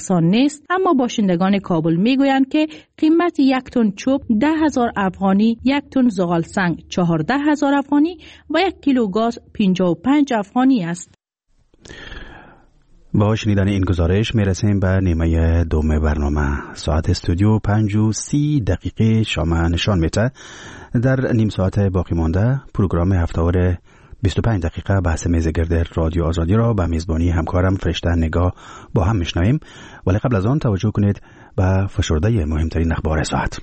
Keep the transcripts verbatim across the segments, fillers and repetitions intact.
یکسان نیست، اما باشندگان کابل میگویند که قیمت یک تن چوب ده هزار افغانی، یک تن زغال سنگ چهارده هزار افغانی و یک کیلو گاز پنجاه و پنج افغانی است. با شنیدن این گزارش میرسیم به نیمه دوم برنامه. ساعت استودیو پنج و سی دقیقه شام نشان میده. در نیم ساعت باقی مانده پروگرام هفته‌وار بیست و پنج دقیقه بحث میز گرد رادیو آزادی را به میزبانی همکارم فرشته نگاه با هم میشنویم، ولی قبل از آن توجه کنید به فشرده مهمترین اخبار ساعت.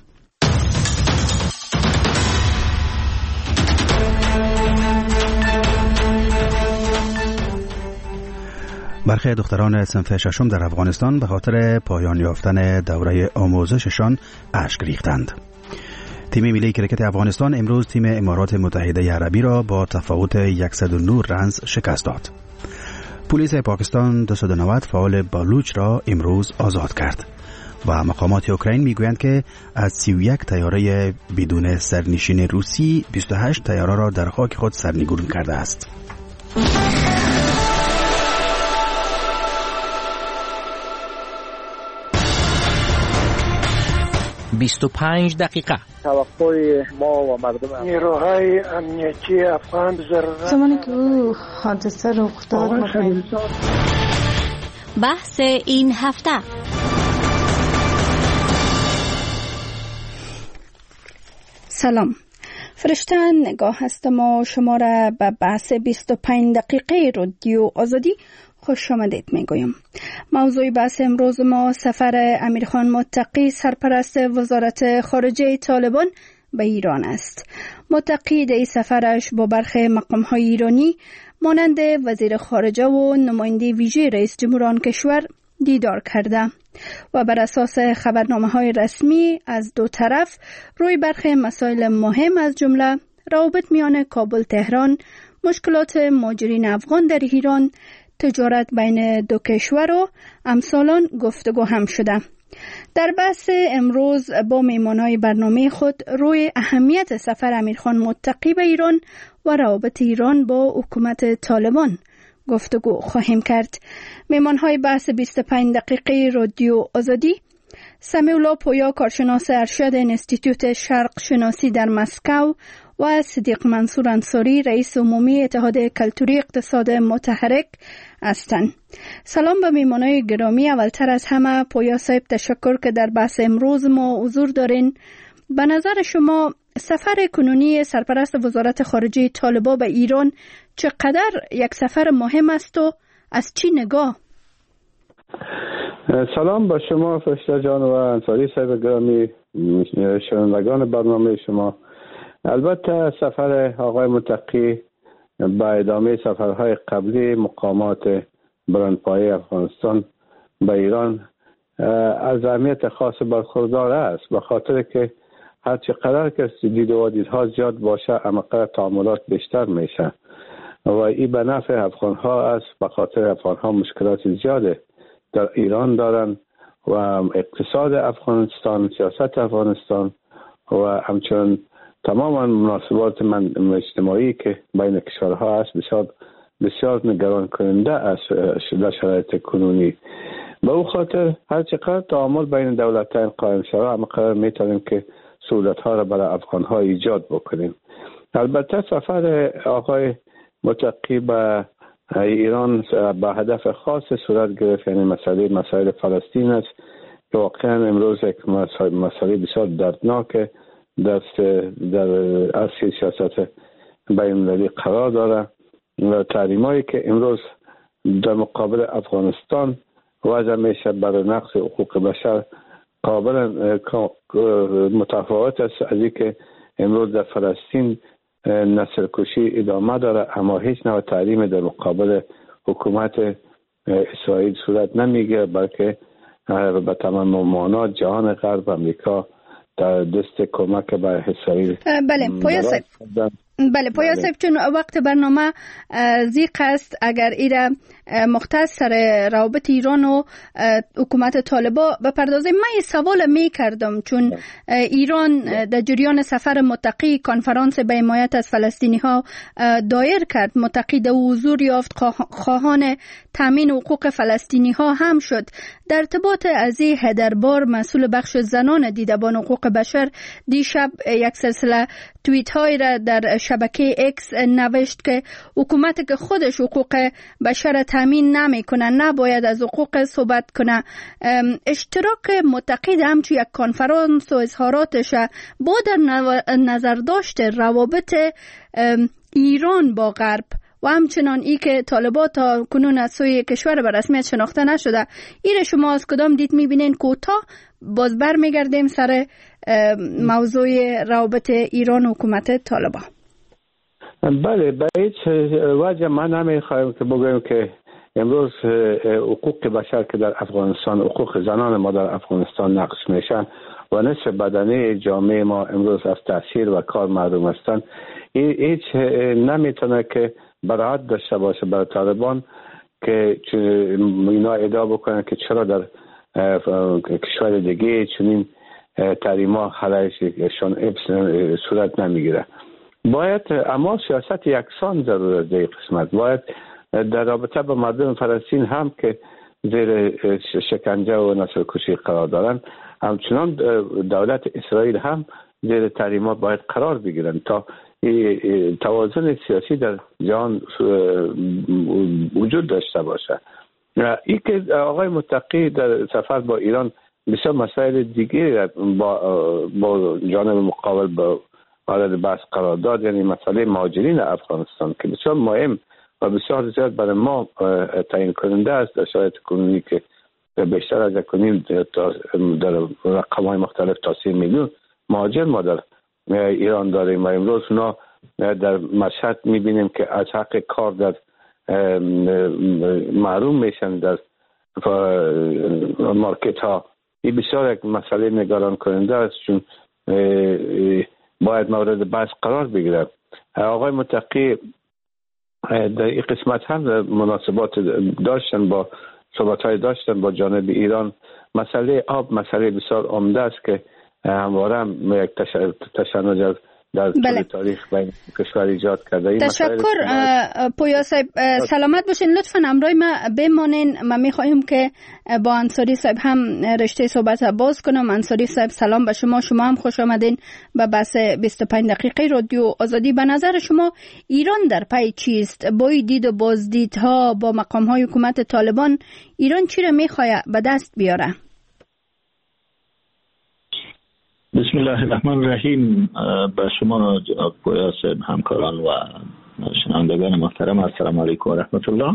برخی دختران صنف ششم در افغانستان به خاطر پایان یافتن دوره آموزششان اشک ریختند. تیم ملی کرکت افغانستان امروز تیم امارات متحده عربی را با تفاوت صد و نه رنز شکست داد. پلیس پاکستان دویست و نود فعال بالوچ را امروز آزاد کرد و مقامات اوکراین میگویند که از سی و یک طیاره بدون سرنشین روسی بیست و هشت طیاره را در خاک خود سرنگون کرده است. بیست و پنج دقیقه توقع ما و مردم نیروهای امنیتی افغان ضرورت زمانی که او حادثه رخ داد بحث این هفته. سلام، فرشته نگاه هستم و شما را به بحث بیست و پنج دقیقه رادیو آزادی خوش آمدید میگویم. موضوع بحث امروز ما سفر امیرخان متقی سرپرست وزارت خارجه طالبان به ایران است. متقی در این سفرش با برخی مقام‌های ایرانی مانند وزیر خارجه و نماینده ویژه رئیس جمهور کشور دیدار کرده و بر اساس خبرنامه‌های رسمی از دو طرف روی برخی مسائل مهم از جمله روابط میان کابل تهران، مشکلات مهاجرین افغان در ایران، تجارت بین دو کشور و امثالان گفتگو هم شده. در بحث امروز با میمانای برنامه خود روی اهمیت سفر امیرخان متقی به ایران و روابط ایران با حکومت طالبان گفتگو خواهیم کرد. میمانهای بحث بیست و پنج دقیقه رادیو آزادی: سمیع الله پویا، کارشناس ارشد انستیتوت شرق شناسی در مسکو، و صدیق منصور انصاری، رئیس عمومی اتحاد کلتوری اقتصاد متحرک هستند. سلام به میمانای گرامی. اولتر از همه پویا صاحب تشکر که در بحث امروز ما حضور دارین. به نظر شما سفر کنونی سرپرست وزارت خارجه طالبان به ایران چقدر یک سفر مهم است و از چی نگاه؟ سلام با شما فرشته جان و انصاری صاحب گرامی، شنوندگان برنامه شما. البته سفر آقای متقی به ادامه سفرهای قبلی مقامات بلندپایه افغانستان به ایران از اهمیت خاص برخوردار است، به خاطر که هر چقدر که دید و دیدها زیاد باشه همقدر تعاملات بیشتر میشه و این به نفع افغان ها است، به خاطر افغان ها مشکلات زیاده در ایران دارن و اقتصاد افغانستان، سیاست افغانستان و همچنین تماما مناسبات من اجتماعی که بین کشورها است بسیار بسیار نگران کننده است در شرایط کنونی. به او خاطر هر چقدر تعامل بین دولت‌ها قائم شود همقدر میتونیم که سهولت‌ها را برای افغان‌ها ایجاد بکنیم. البته سفر آقای متقی به ایران به هدف خاص صورت گرفت، یعنی مسئله مسائل فلسطین است که واقعا امروز یک مسئله بسیار دردناک دست در اصلی سیاست بین المللی قرار داره و تحریمایی که امروز در مقابل افغانستان وضع میشه برای نقض حقوق بشر قابل متفاوت است از اینکه امروز در فلسطین نسل کشی ادامه داره، اما هیچ نوع تحریم در مقابل حکومت اسرائیل صورت نمیگیره، بلکه به تمام معنا جهان غرب امریکا در دست کمک به اسرائیل. بله پویا صاحب، بله پویا صاحب، چون وقت برنامه زیق است، اگر ایره مختص سر روابط ایران و حکومت طالبان بپردازیم، من یه سوال می کردم چون ایران در جریان سفر متقی کنفرانس به حمایت از فلسطینی ها دایر کرد، متقی در حضور یافت، خواهان تامین حقوق فلسطینی ها هم شد. در ارتباط از این هدربار مسئول بخش زنان دیدبان حقوق بشر دیشب یک سلسله توییت های را در شبکه اکس نوشت که حکومت که خودش حقوق بشر تامین نمیکنه نباید از حقوق صحبت کنه. اشتراک متقی در همچون یک کنفرانس و اظهاراتش با در نظر داشت روابط ایران با غرب و همچنان ای که طالبان تا کنون از سوی کشور به رسمیت شناخته نشده، ایره شما از کدام دید میبینین؟ کوتاه باز بر میگردیم سر موضوع روابط ایران و حکومت طالبان. بله، به هیچ وجه من نمیخوایم که بگویم که امروز حقوق بشر که در افغانستان، حقوق زنان ما در افغانستان نقض میشن و نصف بدنه جامعه ما امروز از تاثیر و کار محروم هستند، هیچ نمیتونه که براعت داشته باشه برای طالبان که اینا ادعا بکنن که چرا در کشور دیگه چنین تحریما علیهشان صورت نمیگیره. باید اما سیاست یکسان ضرورت در قسمت، باید در رابطه با مردم فلسطین هم که زیر شکنجه و نسل کشی قرار دارن، همچنان دولت اسرائیل هم زیر تحریمات باید قرار بگیرن تا توازن سیاسی در جهان وجود داشته باشه. این که آقای متقی در سفر با ایران بسیار مسائل دیگه با, با جانب مقابل با مورد بحث قرار داد، یعنی مسئله مهاجرین افغانستان که بسیار مهم و بسیار زیاد برای ما تعیین کننده است. در شرایط کنونی که بیشتر از کنیم در رقم های مختلف تا سی میلیون مهاجر ما در ایران داریم و امروز اونا در مشهد میبینیم که از حق کار در محروم میشن در مارکت ها. این بسیار یک مسئله نگران کننده است چون باید مورد بحث قرار بگیره. آقای متقی در این قسمت هم مناسبات داشتن، با صحبت های داشتن با جانب ایران. مسئله آب مسئله بسیار عمده است که همواره هم یک تشنج در بله. تاریخ بین کشور ایجاد کرده. تشکر پویا صاحب، سلامت باشین. لطفاً همراه ما بمانین. من میخوایم که با انصاری صاحب هم رشته صحبت باز کنم. انصاری صاحب سلام به شما، شما هم خوش آمدین به بحث بیست و پنج دقیقه رادیو آزادی. به نظر شما ایران در پی چیست؟ با دید و بازدیدها با مقام های حکومت طالبان ایران چی را میخواد به دست بیاره؟ بسم الله الرحمن الرحیم. به شما جناب پویا صاحب، همکاران و شنوندگان محترم، السلام علیکم و رحمت الله.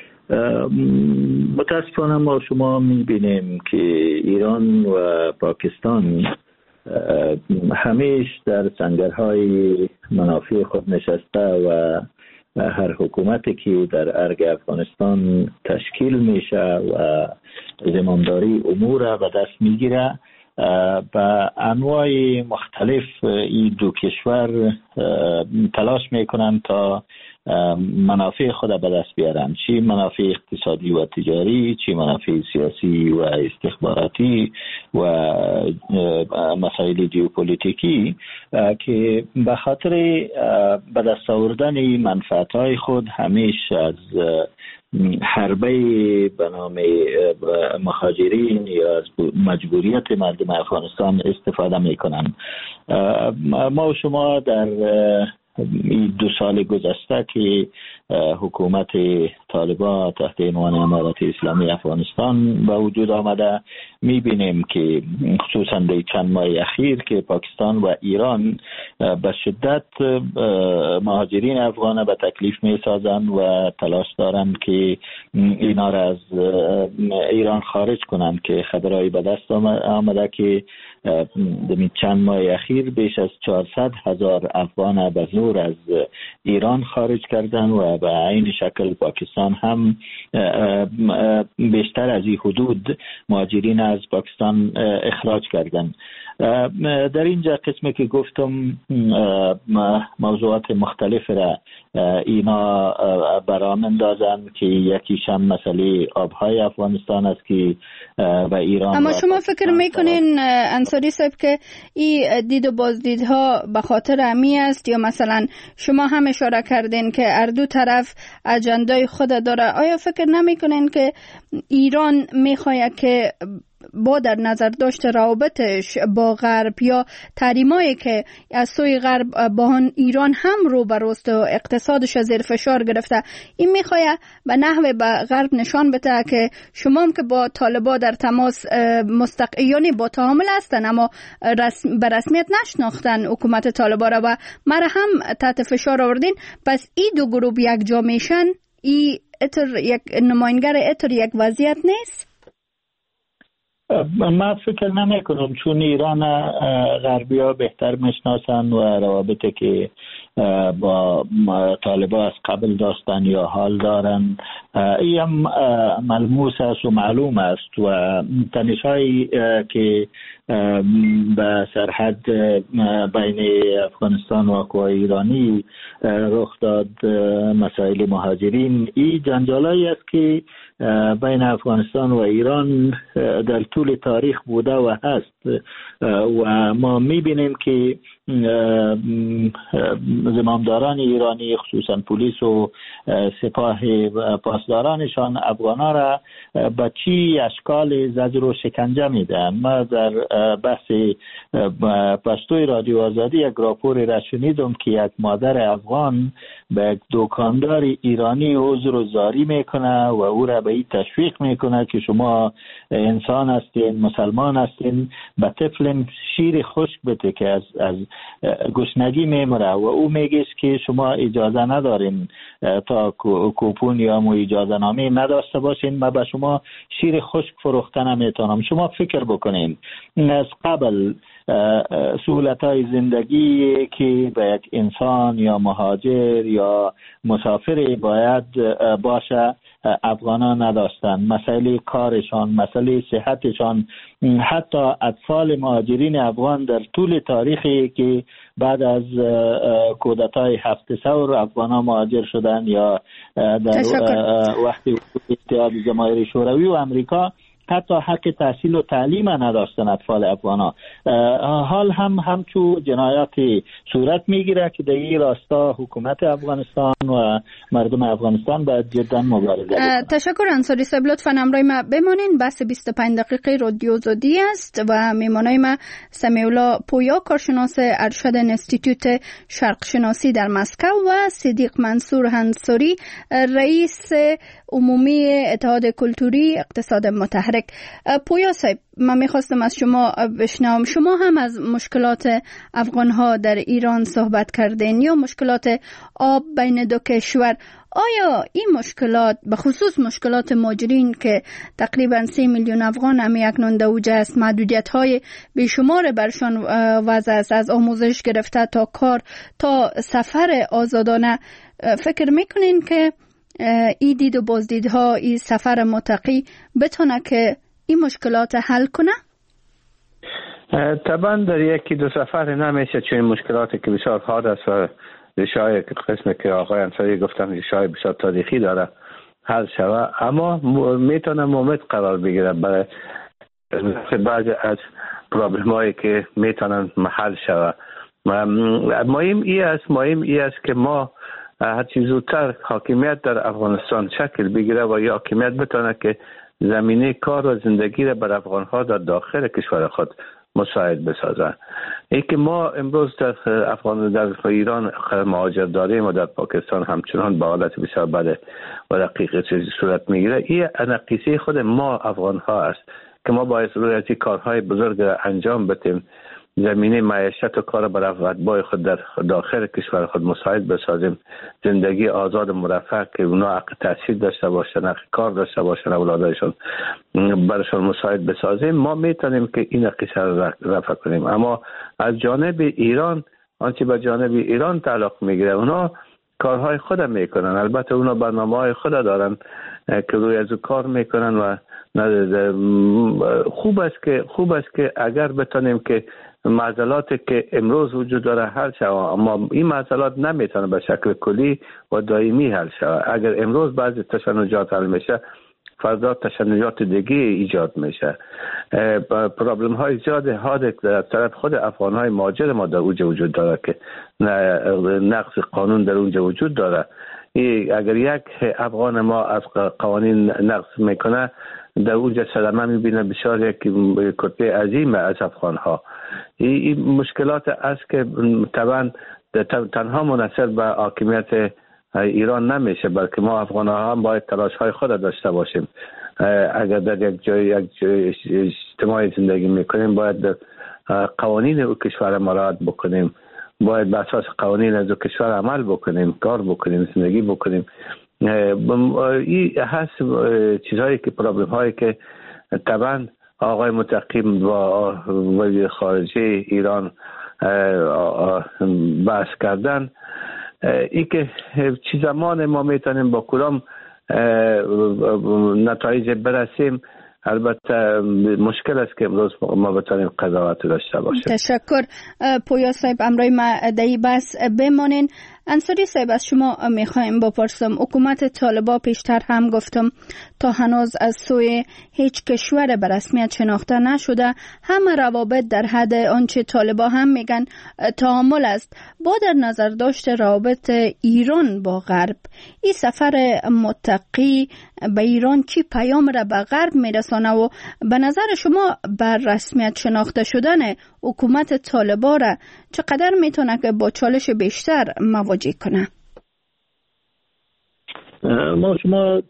متاسفانه ما شما میبینیم که ایران و پاکستان همیشه در سنگرهای منافع خود نشسته و هر حکومتی که در ارگ افغانستان تشکیل میشه و زمامداری امور را به دست میگیره، با انواع مختلف این دو کشور تلاش میکنن تا منافع خود به دست بیارن، چی منافع اقتصادی و تجاری، چی منافع سیاسی و استخباراتی و مسائل جیوپولیتیکی، که به خاطر به دست آوردن منفعت‌های خود همیشه از حربه به نام مهاجرین یا از مجبوریت مردم افغانستان استفاده میکنن. ما و شما در دو سال گذشته که حکومت طالبان تحت عنوان امارت اسلامی افغانستان به وجود آمده، میبینیم که خصوصا در چند ماه اخیر که پاکستان و ایران به شدت مهاجرین افغان به تکلیف میسازند و تلاش دارند که اینا را از ایران خارج کنند، که خبرهای به دست آمده که در چند ماه اخیر بیش از چهارصد هزار افغان به زور از ایران خارج کردند و به عین شکل پاکستان هم بیشتر از این حدود مهاجرین از پاکستان اخراج کردند. در اینجا قسمی که گفتم موضوعات مختلف را اینا برام اندازن که یکیش هم مسئله آبهای افغانستان است که به ایران. اما شما فکر میکنین انصاری صاحب که این دید و بازدیدها به خاطر امی است یا مثلا شما هم اشاره کردین که هر دو طرف اجندای خود داره؟ آیا فکر نمیکنین که ایران میخواهد که با در نظر داشت روابطش با غرب یا تحریمایی که از سوی غرب با ایران هم رو بروست و اقتصادش زیر فشار گرفته، این میخواد به نحوه به غرب نشان بده که شما هم که با طالبا در تماس مستقیانی با تعامل هستن اما رسم به رسمیت نشناختن حکومت طالبا را و مرا هم تحت فشار آوردین، پس این دو گروه یک جا میشن، این اتر یک نماینگر اتر یک وضعیت نیست؟ من فکر نمی کنم، چون ایران غربی ها بهتر میشناسن و روابطی که با طالبان از قبل داشتن یا حال دارن این هم ملموس است و معلوم است و تنش هایی که به سرحد بین افغانستان و قوای ایرانی رخ داد، مسائل مهاجرین، این جنجالایی است که بین افغانستان و ایران در طول تاریخ بوده و هست و ما میبینیم که زمامداران ایرانی خصوصا پلیس و سپاه پاسدارانشان افغانا را به چی اشکال زجر و شکنجه میدن. ما در بحث پشتوی رادیو آزادی یک راپور را شنیدم که یک مادر افغان به یک دکاندار ایرانی عذر و زاری میکنه و او را به این تشویق میکنه که شما انسان هستین، مسلمان هستین، به طفل شیر خشک بده که از از گشنگی میمره و او میگه که شما اجازه ندارین تا کوپون یا مو اجازه نامه نداشته باشین، ما به شما شیر خشک فروخته نمیتونم. شما فکر بکنین از قبل سهولت‌های زندگی که به یک انسان یا مهاجر یا مسافر باید باشه افغانان نداشتن، مسئله کارشان، مسئله صحتشان. حتی اطفال مهاجرین افغان در طول تاریخی که بعد از کودتای هفت ثور افغانان مهاجر شدن یا در وقتی اتحاد جماهیر شوروی و امریکا حتی حق تحصیل و تعلیم نداشتن اطفال افغانا. حال هم همچو جنایات صورت میگیره که در این راستا حکومت افغانستان و مردم افغانستان باید جدا مبارزه کنند. تشکر انصاری صاحب، لطفاً همراه ما بمانین. بحث بیست و پنج دقیقه رادیو آزادی است و میمانای ما سمیع الله پویا، کارشناس ارشد انستیتوت شرق شناسی در مسکو و صدیق منصور انصاری، رئیس عمومی اتحاد کلتوری اقتصاد متحرک. پویا صاحب، من میخواستم از شما بشنوم، شما هم از مشکلات افغانها در ایران صحبت کردین یا مشکلات آب بین دو کشور. آیا این مشکلات به خصوص مشکلات مهاجرین که تقریبا سه میلیون افغان هم اکنون در اوج است، محدودیت های بیشمار برشان وضع است، از آموزش گرفته تا کار تا سفر آزادانه، فکر میکنین که ای دید و بازدیدها، ای سفر متقی بتونه که این مشکلات حل کنه؟ طبعا در یکی دو سفر نمیشه، چون مشکلاتی که بسیار حاد است و ریشه‌های قسمی که آقای انصاری گفتن ریشه‌های بسیار تاریخی داره حل شود، اما میتونه مومد قرار بگیره برای بعضی از پرابلم هایی که میتونن محل شود. مهم ای است مهم ای است که ما هر چیز زودتر حاکمیت در افغانستان شکل بگیره و یا حاکمیت بتونه که زمینه کار و زندگی را بر افغانها در داخل کشور خود مساعد بسازن. ای که ما امروز در افغان در ایران مهاجر داریم و در پاکستان همچنان به حالت بسیار بد و دقیق چیزی صورت میگیره، این نقیصه خود ما افغانها است که ما باید روی کارهای بزرگ را انجام بدیم، زمینه معیشت و کار برای اتباع خود در داخل کشور خود مساعد بسازیم، زندگی آزاد و مرفه که اونا حق تحصیل داشته باشن، حق کار داشته باشن، اولادایشون برشون مساعد بسازیم. ما میتونیم که این نقیصه را رفع کنیم. اما از جانب ایران، آنچه به جانب ایران تعلق میگیره، اونا کارهای خود میکنن. البته اونا برنامه‌های خود دارن که روی از کار میکنن و خوب است که خوب است که اگر بتونیم که معضلاتی که امروز وجود داره حل شود، اما این معضلات نمیتونه به شکل کلی و دائمی حل شود. اگر امروز بعضی تشنجات حل میشه، فردا تشنجات دیگه ایجاد میشه. پرابلم های زیاد حاد در طرف خود افغان های مهاجر ما در اونجا وجود داره که نقض قانون در اونجا وجود داره. اگر یک افغان ما از قوانین نقض میکنه، در اونجا صدمه میبینه بسیار یک کتله عظیم از افغان ها. این مشکلات است که طبعا تنها منحصر به حاکمیت ایران نمیشه، بلکه ما افغان ها هم باید تلاش های خود داشته باشیم. اگر در یک جای یک جای اجتماعی زندگی میکنیم، باید قوانین او کشور مراعات بکنیم، باید به اساس قوانین از او کشور عمل بکنیم، کار بکنیم، زندگی بکنیم. این هست چیزهایی که پرابلم هایی که طبعا آقای متقی با وزیر خارجه ایران بحث کردن. ای که چی زمان ما میتونیم با کدام نتایج برسیم، البته مشکل است که امروز ما بتونیم قضاوت داشته باشیم. تشکر. پویا صاحب، امروی ما در این بحث بمانین. انصاری صاحب، از شما میخوایم بپرسم، حکومت طالبان پیشتر هم گفتم تا هنوز از سوی هیچ کشور به رسمیت شناخته نشده، همه روابط در حد آنچه طالبان هم میگن تعامل است. با در نظر داشت روابط ایران با غرب، این سفر متقی به ایران چی پیام را به غرب میرسانه و به نظر شما بر رسمیت شناخته شدن حکومت طالبان را چقدر میتونه که با چالش بیشتر مواجه کنه؟ ما شما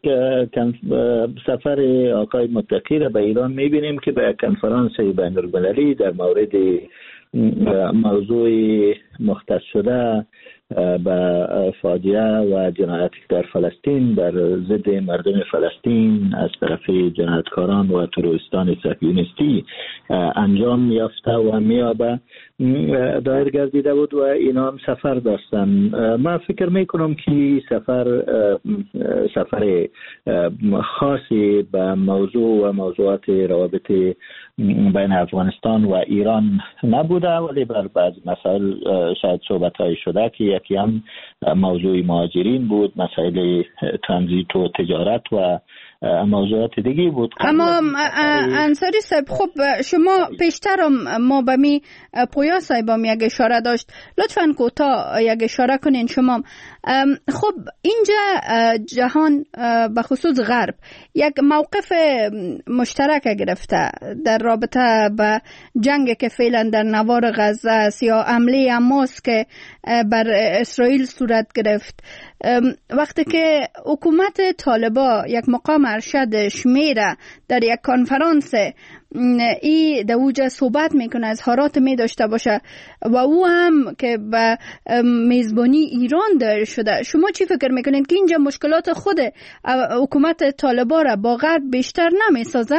سفر آقای متقی را به ایران میبینیم که به کنفرانس بین المللی در مورد موضوع مختص شده به فاجعه و جنایت در فلسطین در ضد مردم فلسطین از طرف جنایتکاران و تروریستان صهیونیستی انجام یافته و میابه دایر گردیده بود و اینا هم سفر داشتن. من فکر میکنم که سفر سفر خاصی به موضوع و موضوعات روابط بین افغانستان و ایران نبوده، ولی بر بعض مسائل شاید صحبت های شده که یکی هم موضوع مهاجرین بود، مسائل ترانزیت و تجارت و موضوعات دیگه بود. اما انصاری صاحب، خب شما پیشترم ما به می پویا صاحبم یک اشاره داشت، لطفاً کوتاه یک اشاره کنین شما. خب اینجا جهان به خصوص غرب یک موقف مشترک گرفته در رابطه به جنگ که فعلا در نوار غزه است یا حمله حماس که بر اسرائیل صورت گرفت. وقتی که حکومت طالبان یک مقام ارشد شمیره در یک کنفرانس ای در اوجه صحبت میکنه، اظهارات می داشته باشه و او هم که به میزبانی ایران دایر شده، شما چی فکر میکنید که اینجا مشکلات خود حکومت طالبان را با غرب بیشتر نمیسازه؟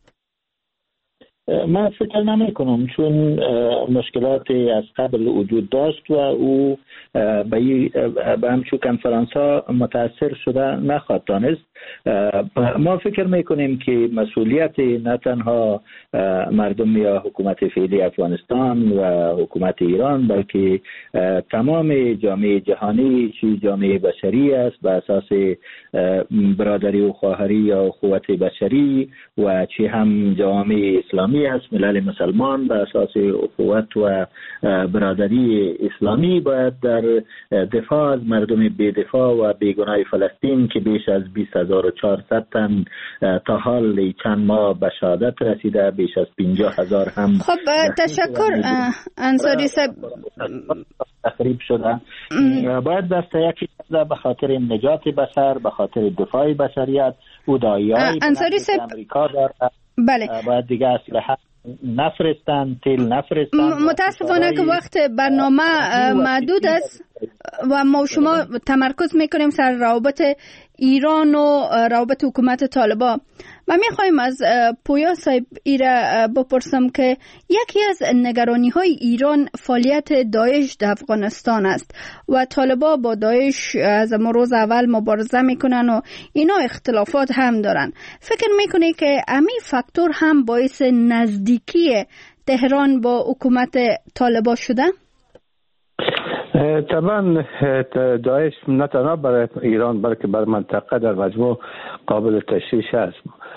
من فکر نمی کنم، چون مشکلاتی از قبل وجود داشت و او به همچون کنفرانس ها متاثر شده نخواهد دانست. ما فکر میکنیم که مسئولیت نه تنها مردم یا حکومت فعلی افغانستان و حکومت ایران، بلکه تمام جامعه جهانی چی جامعه بشری است به اساس برادری و خواهری یا اخوت بشری و چی هم جامعه اسلامی است، ملل مسلمان به اساس اخوت و برادری اسلامی باید در دفاع از مردم بی‌دفاع و بیگناه فلسطین که بیش از بیست هزار و چهارصد تن تا حال چند ماه به شهادت رسیده، بیش از پنجاه هزار هم خب تشکر انصاری صاحب تخریب شده. باید دست یکی به خاطر نجات بشر، به خاطر دفاع بشریت او دایای انصاری صاحب امریکا داره. بله، باید دیگه اسلحه نفرستن، تیل نفرستن. متاسفانه که وقت برنامه محدود است و ما شما تمرکز میکنیم سر روابط ایران و روابط حکومت طالبان. من میخوایم از پویا صاحب ایره بپرسم که یکی از نگرانی های ایران فعالیت داعش در افغانستان است و طالبان با داعش از روز اول مبارزه میکنن و اینا اختلافات هم دارن. فکر میکنی که امی فاکتور هم باعث نزدیکی تهران با حکومت طالبان شده؟ طبعا داعش نه تنها برای ایران بلکه برای منطقه در مجموع قابل تشخیص است.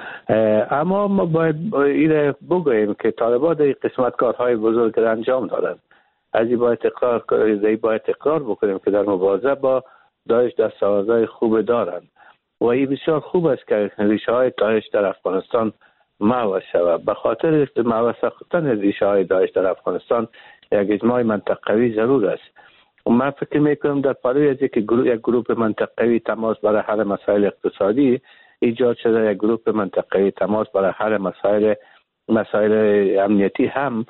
اما ما باید این بگوییم که طالبان در قسمت کارهای بزرگ انجام دادند. از این باید اقرار کنیم باید اقرار بکنیم که در مبارزه با داعش دستاوردهای خوب دارند و این بسیار خوب است که ریشه های داعش در افغانستان محو شود. به خاطر محو ساختن ریشه های داعش در افغانستان یک اجماع منطقوی ضرور است. و من فکر میکنم در پاره از یک گروه یک گروه منطقوی تماس برای حل مسائل اقتصادی ایجاد شده، یک گروه منطقوی تماس برای حل مسائل مسائل امنیتی هم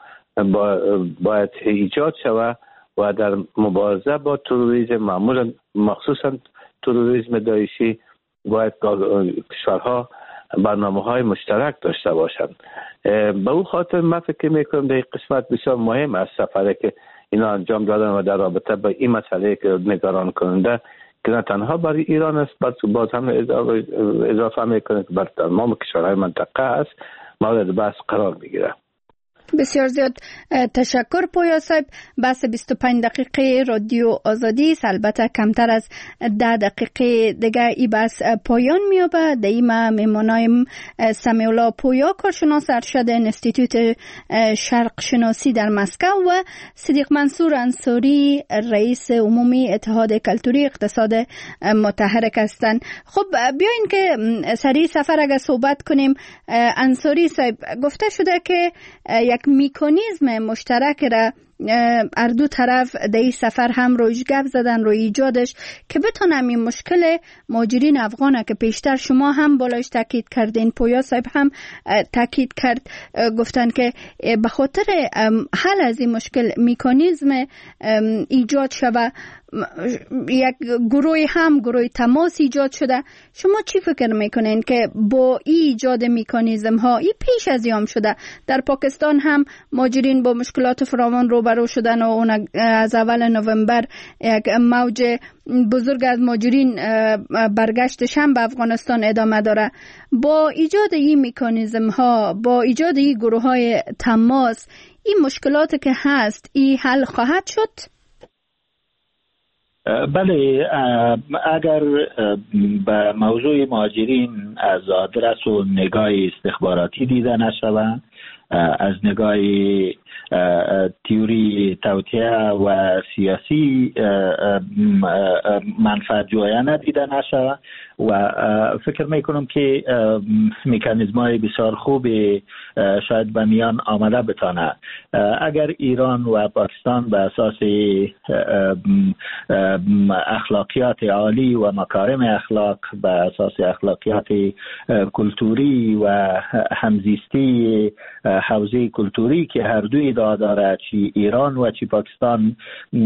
باید ایجاد شود و در مبارزه با تروریسم معمولا مخصوصا تروریسم داعشی باید کشورها برنامه های مشترک داشته باشند. به او خاطر من فکر میکنم در قسمت بسیار مهم است سفره که اینا انجام دادن و در رابطه با این مسئله که نگران کننده که نه تنها برای ایران است بلکه باز هم اضافه میکنه که بر تمام کشورهای منطقه است مورد بحث قرار میگیره. بسیار زیاد تشکر پویا صاحب. بحث بیست و پنج دقیقه رادیو آزادی است. البته کمتر از ده دقیقه دیگه این بحث پایان میابه. در این میمونایم سمیع الله پویا، کارشناس ارشد انستیتوت شرق شناسی در مسکو و صدیق منصور انصاری رئیس عمومی اتحاد کلتوری اقتصاد متحرک هستند. خب بیاین که سری سفر اگه صحبت کنیم. انصاری صاحب، گفته شده که یک میکانیزم مشترک را هر دو طرف در این سفر هم رویش گپ زدن روی ایجادش که بتونم این مشکل مهاجرین افغانه که پیشتر شما هم بالاش تاکید کردین، پویا صاحب هم تاکید کرد، گفتن که به خاطر حل از این مشکل میکانیزم ایجاد شده، یک گروه هم گروه تماس ایجاد شده. شما چی فکر میکنین که با ای ایجاد میکانیزم ها ای پیش از یام شده؟ در پاکستان هم مهاجرین با مشکلات فراوان روبرو شدن و اون از اول نوامبر یک موج بزرگ از مهاجرین برگشتش هم به افغانستان ادامه داره. با ایجاد این میکانیزم ها، با ایجاد این گروه های تماس، این مشکلات که هست این حل خواهد شد؟ بله، اگر به موضوع مهاجرین از آدرس و نگاه استخباراتی دیده نشود، از نگاه تئوری توطئه و سیاسی منفعت جویانه دیده نشود و فکر میکنم که مکانیزم‌های بسیار خوب شاید به میان آمده بتانه. اگر ایران و پاکستان به اساس اخلاقیات عالی و مکارم اخلاق، به اساس اخلاقیات کلتوری و همزیستی حوزه کلتوری که هر دوی داره، چی ایران و چی پاکستان،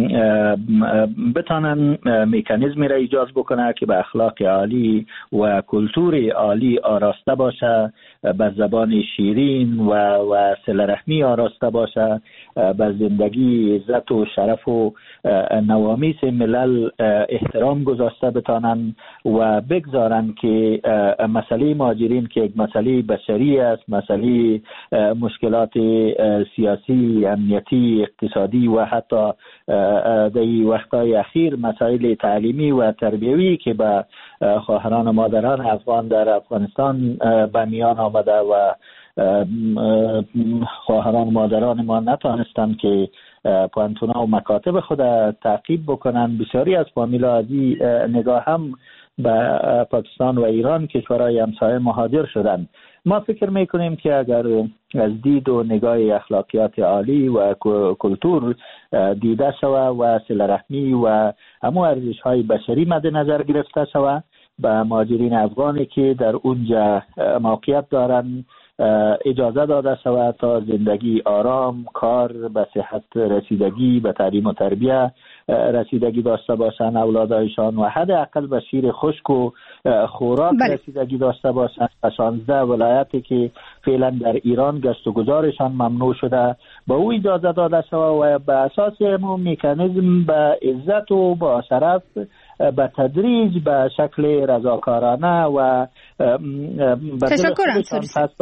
بتانن مکانیزمی را ایجاد بکنه که به اخلاق عالی و کلتور عالی آراسته باشه، به زبان شیرین و و صله رحمی آراسته باشه، به زندگی، عزت و شرف و نوامیس ملل احترام گذاشته بتانن و بگذارن که مسئله مهاجرین که یک مسئله بشری است، مسئله مشکلات سیاسی، امنیتی، اقتصادی و حتی در وقتهای اخیر مسائل تعلیمی و تربیوی که به خواهران و مادران افغان در افغانستان به میان آمده و خواهران و مادران ما نتانستند که پوانتونا و مکاتب خود تعقیب بکنن. بسیاری از فامیلا از این نگاه هم به پاکستان و ایران کشورهای همسایه مهاجر شدند. ما فکر میکنیم که اگر از دید و نگاه اخلاقیات عالی و کلتور دیده شود و صله رحمی و همو ارزش های بشری مد نظر گرفته شود، به مهاجرین افغانی که در اونجا موقعیت دارن اجازه داده شود تا زندگی آرام، کار، به صحت رسیدگی، به تعلیم و تربیه رسیدگی داشته باشند اولادایشان و حداقل به شیر خشک و خوراک بله. رسیدگی داشته باشند. شانزده ولایتی که فعلا در ایران گشت و گذارشان ممنوع شده با او اجازه داده شود و به اساس همون مکانیزم به عزت و با شرف به تدریج به شکل رضاکارانه و تشکر انصاری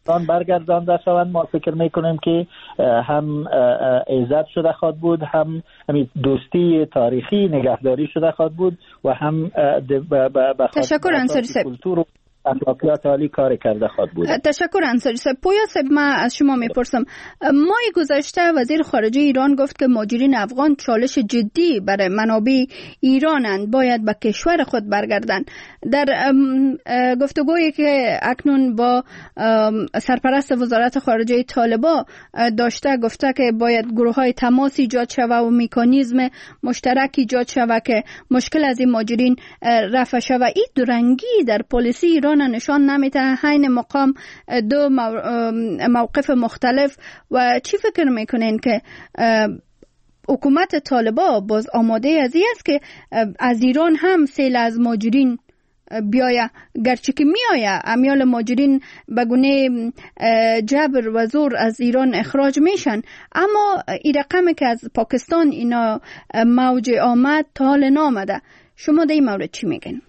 افغانستان برگردانده شوند، ما فکر میکنیم که هم عزت شده خواهد بود، هم همین دوستی تاریخی نگهداری شده خواهد بود و هم به تشکر انصاری صاحب. کلتور و اخلاقیات عالی کار کرده خواهد بود. تشکر انصاری صاحب. پویا صاحب، من از شما میپرسم، ماه گذشته وزیر خارجه ایران گفت که مهاجرین افغان چالش جدی برای منابع ایرانند، باید به کشور خود برگردند. در گفتگویی که اکنون با سرپرست وزارت خارجه طالبان داشته، گفته که باید گروه‌های تماس ایجاد شود و مکانیزم مشترک ایجاد شود که مشکل از این مهاجرین رفع شود. این دورنگی در پالیسی ایران نشان نمیده، حین مقام دو موقف مختلف. و چی فکر میکنین که حکومت طالبان باز آماده از این است که از ایران هم سیل از مهاجرین بیاید، گرچه که میآید امیال مهاجرین به گونه جبر و زور از ایران اخراج میشن، اما این رقمی که از پاکستان اینا موج آمد تا حال نامده. شما در این مورد چی میگین؟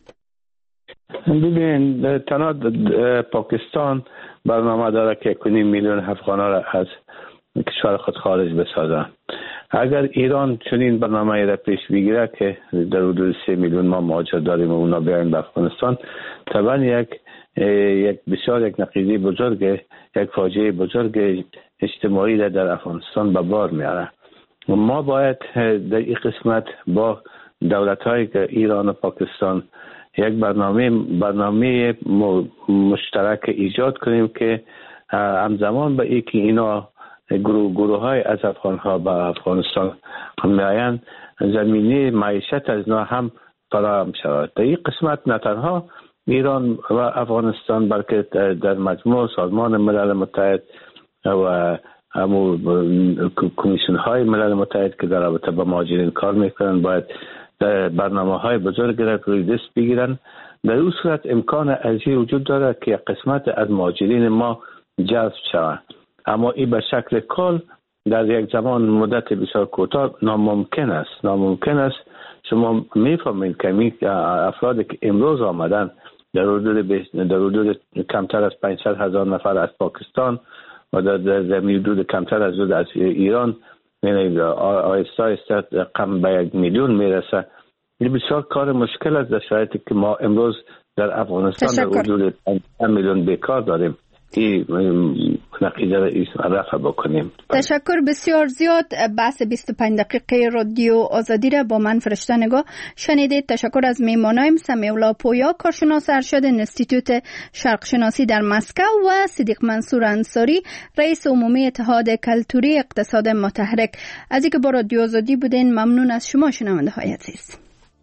ببین، تنها پاکستان برنامه داره که کنیم میلیون افغانا را از کشور خود خارج بسازن. اگر ایران چنین برنامه را پیش بگیره که در حدود سه میلیون ما مهاجر داریم و اونا بیاین به افغانستان، طبعا یک یک بسیار یک نقیضه بزرگ، یک فاجعه بزرگ اجتماعی را در افغانستان به بار میاره. ما باید در این قسمت با دولت‌های که ایران و پاکستان یک برنامه برنامه مشترک ایجاد کنیم که همزمان به ای که اینا گروه گروه های از افغان ها به افغانستان میآیند، زمینه معیشت از اینا هم فراهم شود. در این قسمت نه تنها ایران و افغانستان بلکه در مجموع سازمان ملل متحد و همو کمیسیون های ملل متحد که در رابطه با مهاجرین کار میکنن باید برنامه های بزرگ را روی دست بگیرن. در اون صورت امکان ازی وجود داره که قسمت از مهاجرین ما جذب شود، اما این به شکل کل در یک زمان مدت بسیار کوتاه ناممکن است. ناممکن است. شما میفهمید که افرادی که امروز آمدن در حدود در حدود کمتر از پانصد هزار نفر از پاکستان و در در حدود کمتر از از ایران، یعنی آهسته آهسته رقم به یک میلیون میرسه. این بسیار کار مشکل است در شرایطی که ما امروز در افغانستان در حدود پنج میلیون بیکار داریم. این نقیضه را رفع بکنیم. تشکر بسیار زیاد. بحث بیست و پنج دقیقه رادیو آزادی را با من فرشته نگاه شنیدید. تشکر از میمانایم سمیع الله پویا، کارشناس ارشد انستیتوت شرق شناسی در مسکو، و صدیق منصور انصاری، رئیس عمومی اتحاد کلتوری اقتصاد متحرک. از اینکه با رادیو آزادی بودین ممنون از شما شنونده های عزیز.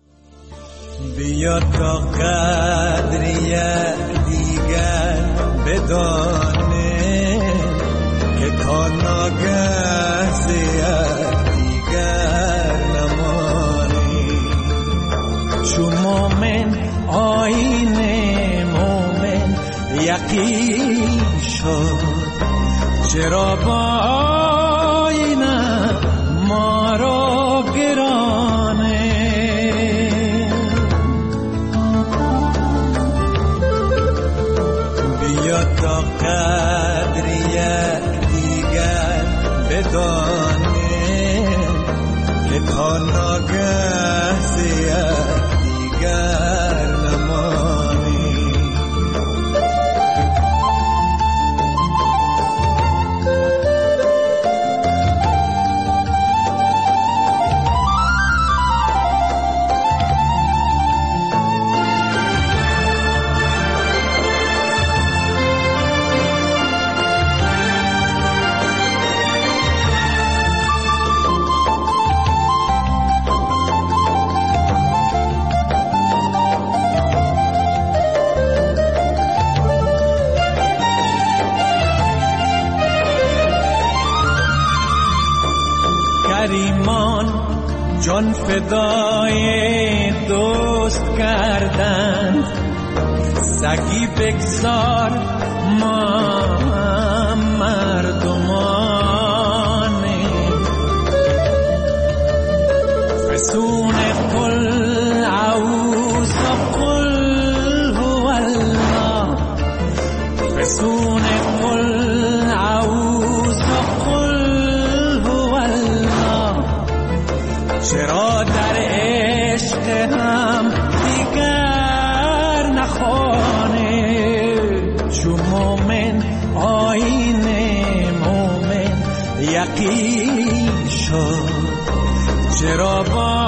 بیا تا قدری دیگر بدانه که تا ناگه زیاد دیگر نمانی. چو مومن آیین مومن یقین شد، چرا با آینه ما را گرانه. تا قدر یک دیگر بدانه که تا ناگه زیاد دیگر نمانی. کریمان جان فدای دوست کردند، سگی بگذار ما مردمانه. فسون قل عوض قل هو الله، فسون قل یقین شد چرا با